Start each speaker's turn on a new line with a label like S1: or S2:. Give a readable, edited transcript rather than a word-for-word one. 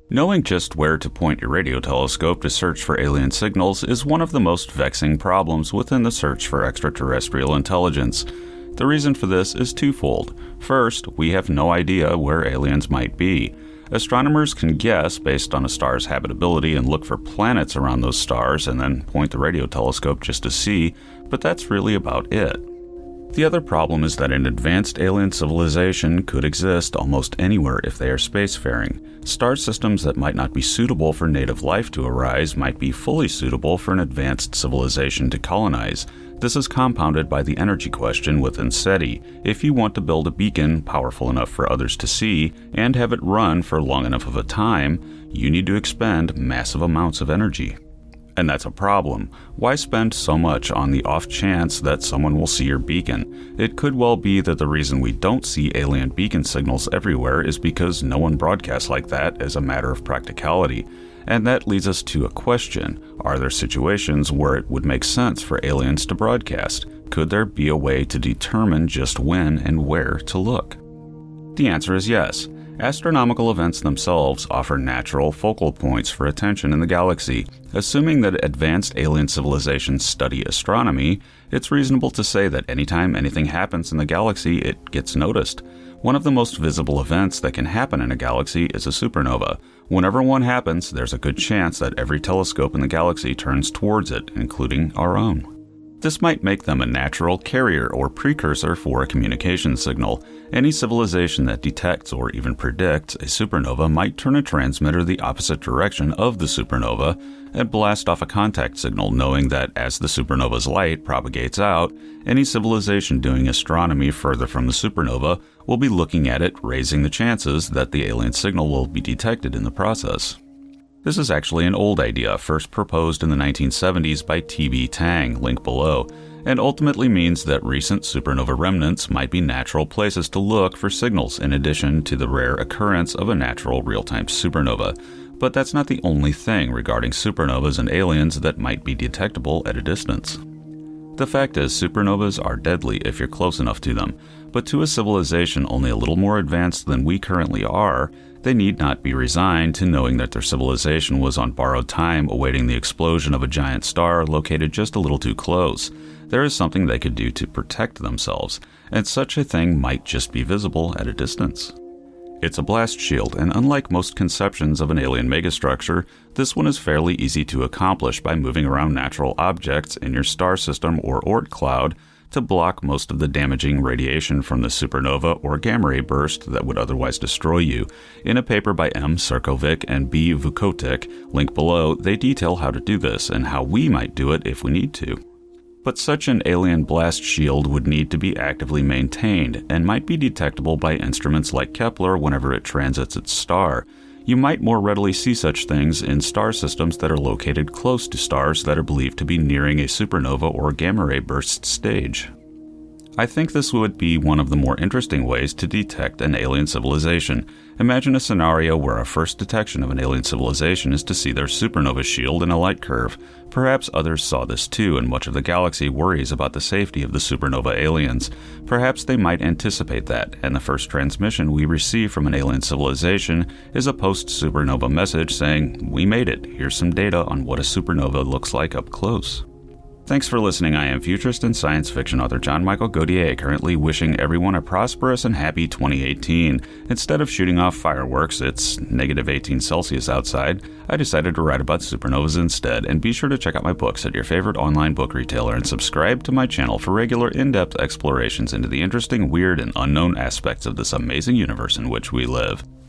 S1: Knowing just where to point your radio telescope to search for alien signals is one of the most vexing problems within the search for extraterrestrial intelligence. The reason for this is twofold. First, we have no idea where aliens might be. Astronomers can guess based on a star's habitability and look for planets around those stars and then point the radio telescope just to see, but that's really about it. The other problem is that an advanced alien civilization could exist almost anywhere if they are spacefaring. Star systems that might not be suitable for native life to arise might be fully suitable for an advanced civilization to colonize. This is compounded by the energy question within SETI. If you want to build a beacon powerful enough for others to see and have it run for long enough of a time, you need to expend massive amounts of energy. And that's a problem. Why spend so much on the off chance that someone will see your beacon? It could well be that the reason we don't see alien beacon signals everywhere is because no one broadcasts like that as a matter of practicality. And that leads us to a question. Are there situations where it would make sense for aliens to broadcast? Could there be a way to determine just when and where to look? The answer is yes. Astronomical events themselves offer natural focal points for attention in the galaxy. Assuming that advanced alien civilizations study astronomy, it's reasonable to say that anytime anything happens in the galaxy, it gets noticed. One of the most visible events that can happen in a galaxy is a supernova. Whenever one happens, there's a good chance that every telescope in the galaxy turns towards it, including our own. This might make them a natural carrier or precursor for a communication signal. Any civilization that detects or even predicts a supernova might turn a transmitter the opposite direction of the supernova and blast off a contact signal, knowing that as the supernova's light propagates out, any civilization doing astronomy further from the supernova will be looking at it, raising the chances that the alien signal will be detected in the process. This is actually an old idea, first proposed in the 1970s by T.B. Tang, link below, and ultimately means that recent supernova remnants might be natural places to look for signals in addition to the rare occurrence of a natural real-time supernova. But that's not the only thing regarding supernovas and aliens that might be detectable at a distance. The fact is, supernovas are deadly if you're close enough to them, but to a civilization only a little more advanced than we currently are, they need not be resigned to knowing that their civilization was on borrowed time awaiting the explosion of a giant star located just a little too close. There is something they could do to protect themselves, and such a thing might just be visible at a distance. It's a blast shield, and unlike most conceptions of an alien megastructure, this one is fairly easy to accomplish by moving around natural objects in your star system or Oort cloud to block most of the damaging radiation from the supernova or gamma ray burst that would otherwise destroy you. In a paper by M. Sarkovic and B. Vukotic, link below, they detail how to do this and how we might do it if we need to. But such an alien blast shield would need to be actively maintained and might be detectable by instruments like Kepler whenever it transits its star. You might more readily see such things in star systems that are located close to stars that are believed to be nearing a supernova or gamma ray burst stage. I think this would be one of the more interesting ways to detect an alien civilization. Imagine a scenario where our first detection of an alien civilization is to see their supernova shield in a light curve. Perhaps others saw this too, and much of the galaxy worries about the safety of the supernova aliens. Perhaps they might anticipate that, and the first transmission we receive from an alien civilization is a post-supernova message saying, "We made it. Here's some data on what a supernova looks like up close." Thanks for listening. I am futurist and science fiction author John Michael Godier, currently wishing everyone a prosperous and happy 2018. Instead of shooting off fireworks, it's -18 Celsius outside, I decided to write about supernovas instead, and be sure to check out my books at your favorite online book retailer and subscribe to my channel for regular in-depth explorations into the interesting, weird, and unknown aspects of this amazing universe in which we live.